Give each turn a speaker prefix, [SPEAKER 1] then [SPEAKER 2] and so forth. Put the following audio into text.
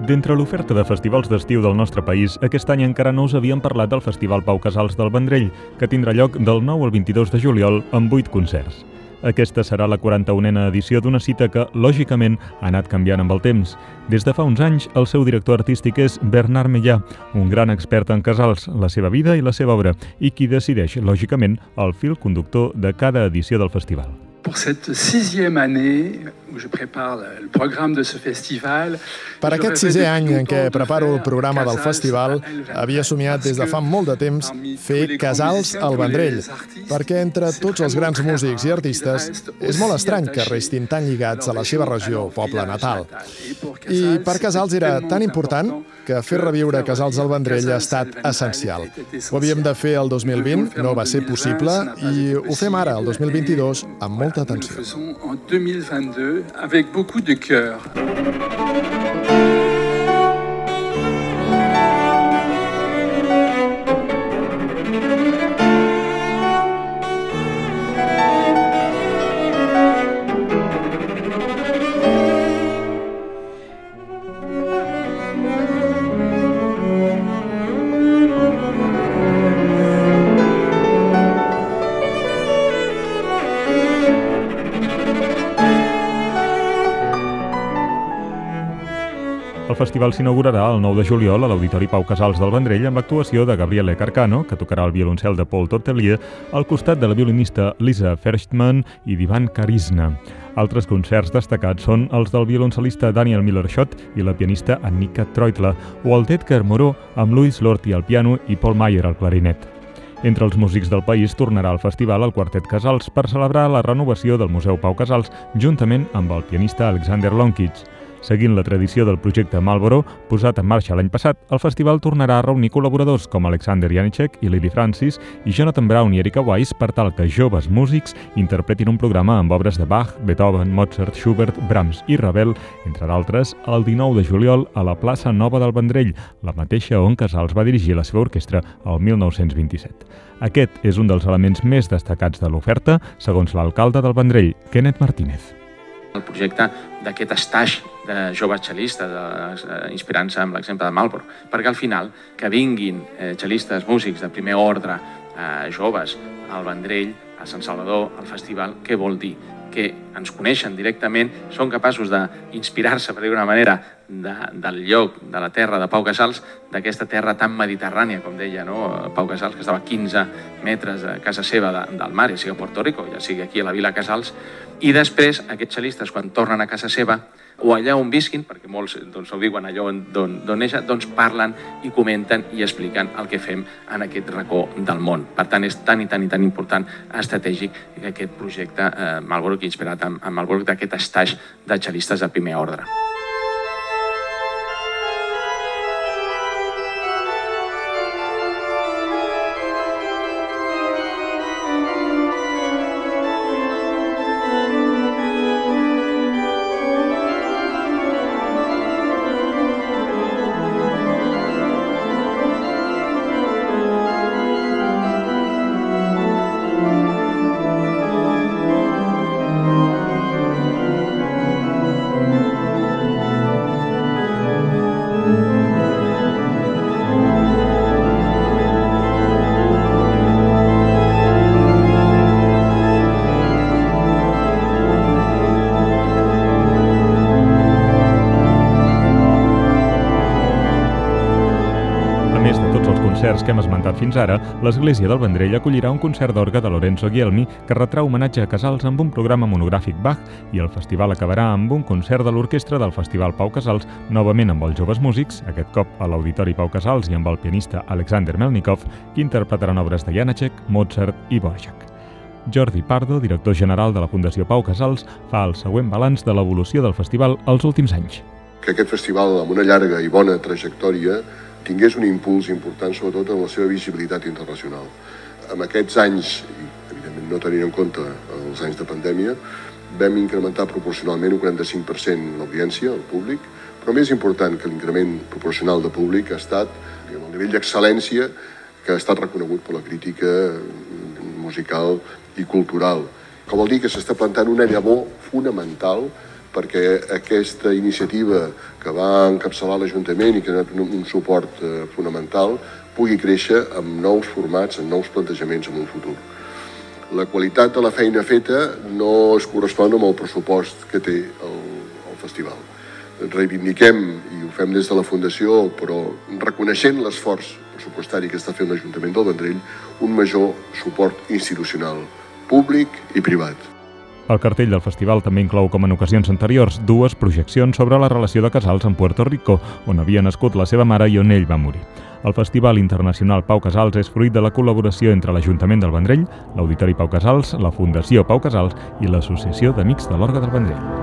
[SPEAKER 1] D'entre l'oferta de festivals d'estiu del nostre país, aquest any encara no us havíem parlat del Festival Pau Casals del Vendrell, que tindrà lloc del 9 al 22 de juliol amb 8 concerts. Aquesta serà la 41a edició d'una cita que, lògicament, ha anat canviant amb el temps. Des de fa uns anys, el seu director artístic és Bernard Mellà, un gran expert en casals, la seva vida i la seva obra, i qui decideix, lògicament, el fil conductor de cada edició del festival.
[SPEAKER 2] Pour cette 6e année où je prépare le programme de ce festival.
[SPEAKER 3] Per aquest 6è any en què preparo el programa del festival, havia somiat des de fa molt de temps fer Casals al Vendrell, perquè entre tots els grans músics i artistes és molt estrany que restin tan lligats a la seva regió o poble natal. I per Casals era tan important que fer reviure Casals al Vendrell ha estat essencial. Ho havíem de fer el 2020, no va ser possible, i ho fem ara, el 2022, amb molta atenció.
[SPEAKER 2] Nous le faisons en 2022 avec beaucoup de cœur.
[SPEAKER 1] El festival s'inaugurarà el 9 de juliol a l'Auditori Pau Casals del Vendrell amb l'actuació de Gabriele Carcano, que tocarà el violoncel de Paul Tortelier, al costat de la violinista Lisa Ferchtman i d'Ivan Karisna. Altres concerts destacats són els del violoncel·lista Daniel Miller-Schott i la pianista Annika Treutler, o el d'Edgar Moreau amb Louis Lorty al piano i Paul Mayer al clarinet. Entre els músics del país tornarà al festival el Quartet Casals per celebrar la renovació del Museu Pau Casals juntament amb el pianista Alexander Lonkits. Seguint la tradició del projecte Marlboro, posat en marxa l'any passat, el festival tornarà a reunir col·laboradors com Alexander Janicek i Lily Francis i Jonathan Brown i Erika Weiss per tal que joves músics interpretin un programa amb obres de Bach, Beethoven, Mozart, Schubert, Brahms i Ravel, entre d'altres, el 19 de juliol a la plaça Nova del Vendrell, la mateixa on Casals va dirigir la seva orquestra el 1927. Aquest és un dels elements més destacats de l'oferta, segons l'alcalde del Vendrell, Kenneth Martínez.
[SPEAKER 4] El projecte d'aquest estatge de joves xelistes, inspirant-se amb l'exemple de Marlboro, perquè al final que vinguin xelistes, músics de primer ordre, joves, al Vendrell, a Sant Salvador, al festival, què vol dir? Que ens coneixen directament, són capaços d'inspirar-se, per dir d'una manera, del lloc, de la terra de Pau Casals, d'aquesta terra tan mediterrània, com deia Pau Casals, que estava a 15 metres de casa seva del mar, ja sigui a Puerto Rico, ja sigui aquí a la Vila Casals, i després aquests xelistes, quan tornen a casa seva, o allà on visquin, perquè molts ho diuen allò on neixen, doncs parlen i comenten i expliquen el que fem en aquest racó del món. Per tant, és tan i tan important, estratègic, que aquest projecte Marlboro, que ha inspirat amb Marlboro, d'aquest estatge de xelistes de primer ordre.
[SPEAKER 1] Concerts que hem esmentat fins ara, l'Església del Vendrell acollirà un concert d'orgue de Lorenzo Guglielmi que retrà homenatge a Casals amb un programa monogràfic Bach, i el festival acabarà amb un concert de l'orquestra del Festival Pau Casals, novament amb els joves músics, aquest cop a l'Auditori Pau Casals i amb el pianista Alexander Melnikov, que interpretaran obres de Janicek, Mozart i Dvorak. Jordi Pardo, director general de la Fundació Pau Casals, fa el següent balanç de l'evolució del festival els últims anys.
[SPEAKER 5] Que aquest festival, amb una llarga i bona trajectòria, tingués un impuls important, sobretot en la seva visibilitat internacional. En aquests anys, i evidentment no tenint en compte els anys de pandèmia, vam incrementar proporcionalment un 45% l'audiència, el públic, però més important que l'increment proporcional de públic ha estat el nivell d'excel·lència que ha estat reconegut per la crítica musical i cultural, que vol dir que s'està plantant una llavor fonamental perquè aquesta iniciativa que va encapçalar l'Ajuntament i que ha donat un suport fonamental pugui créixer amb nous formats, amb nous plantejaments en un futur. La qualitat de la feina feta no es correspon amb el pressupost que té el festival. Reivindiquem, i ho fem des de la Fundació, però reconeixent l'esforç pressupostari que està fent l'Ajuntament del Vendrell, un major suport institucional, públic i privat.
[SPEAKER 1] El cartell del festival també inclou, com en ocasions anteriors, 2 projeccions sobre la relació de Casals amb Puerto Rico, on havia nascut la seva mare i on ell va morir. El Festival Internacional Pau Casals és fruit de la col·laboració entre l'Ajuntament del Vendrell, l'Auditori Pau Casals, la Fundació Pau Casals i l'Associació d'Amics de l'Orgue del Vendrell.